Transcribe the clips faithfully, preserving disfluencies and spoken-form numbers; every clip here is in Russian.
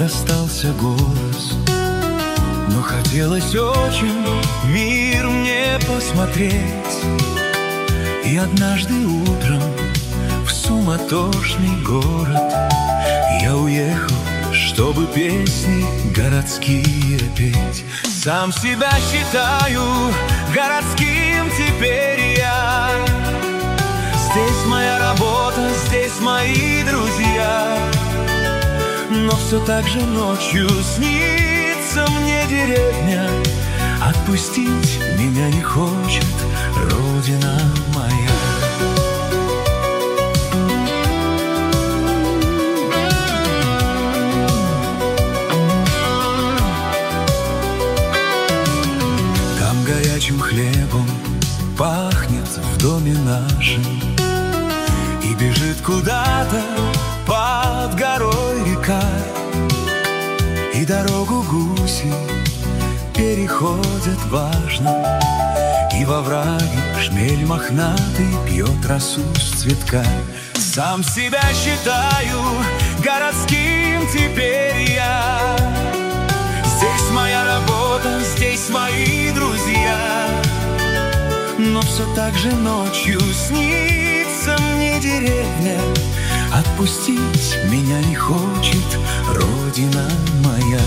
остался голос, но хотелось очень мир мне посмотреть. И однажды утром в суматошный город я уехал, чтобы песни городские петь. Сам себя считаю городским теперь я. Здесь моя работа, здесь мои друзья. Но все так же ночью снится мне деревня. Отпустить меня не хочет родина моя. Там горячим хлебом пахнет в доме нашем, и бежит куда-то под горой река, и дорогу гуси переходят важно, и во враге шмель мохнатый пьет росу с цветка. Сам себя считаю городским теперь я. Здесь моя работа, здесь мои друзья. Но все так же ночью снится мне деревня. Отпустить меня не хочет родина моя.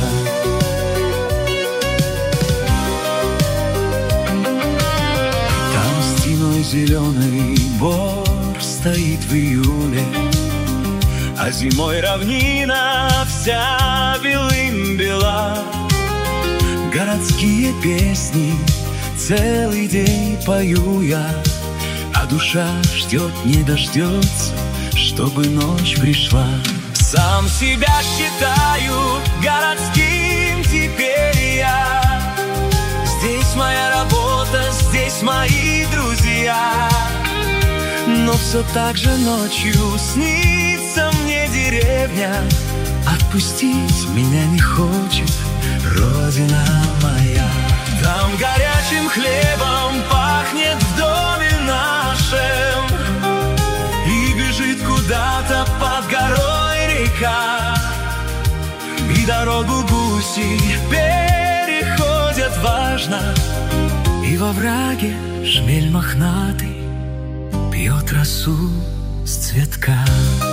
Там стеной зеленый бор стоит в июле, а зимой равнина вся белым бела. Городские песни целый день пою я, а душа ждет, не дождется, чтобы ночь пришла. Сам себя считаю городским теперь я. Здесь моя работа, здесь мои друзья. Но все так же ночью снится мне деревня. Отпустить меня не хочет родина моя. Там горячим хлебом пахнет в доме нашем, и бежит куда-то под горой река, и дорогу гуси переходят важно, и во враге шмель мохнатый пьет росу с цветка.